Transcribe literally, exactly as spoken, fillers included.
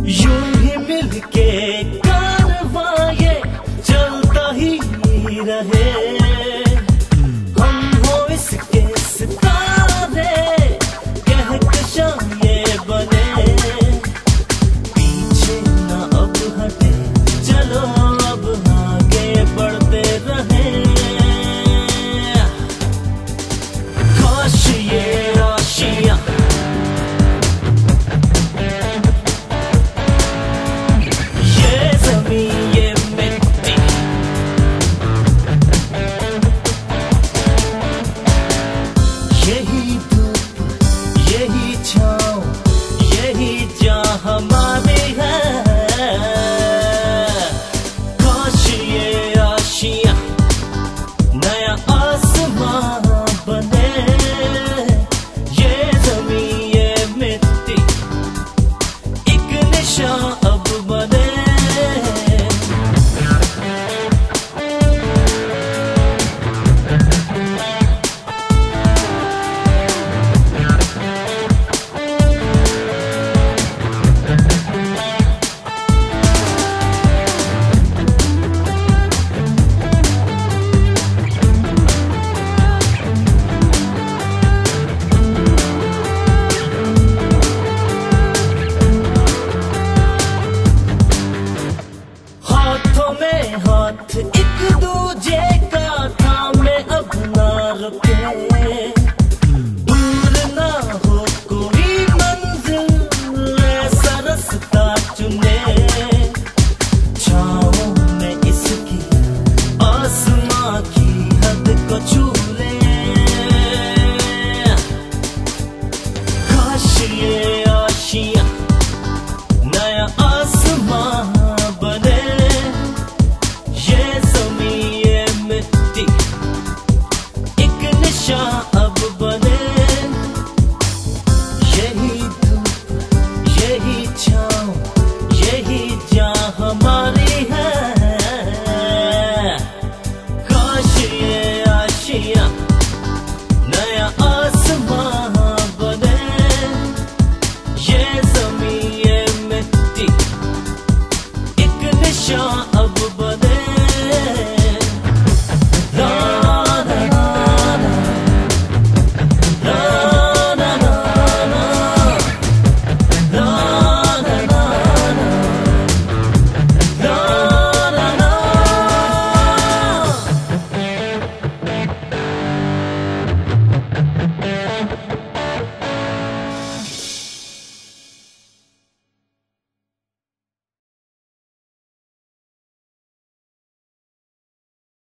यूं ही मिलके कारवां ये चलता ही रहे। हम हो इसके सितारे, कहकशां ये बने, पीछे ना अब हटे, चलो अब आगे बढ़ते रहे। काश ये राशियां यही धूप यही छाँव यही जहाँ हमारी है। काश ये राशियाँ नया आसमां बने, ये ज़मीं ये मिट्टी एक निशान अब बने।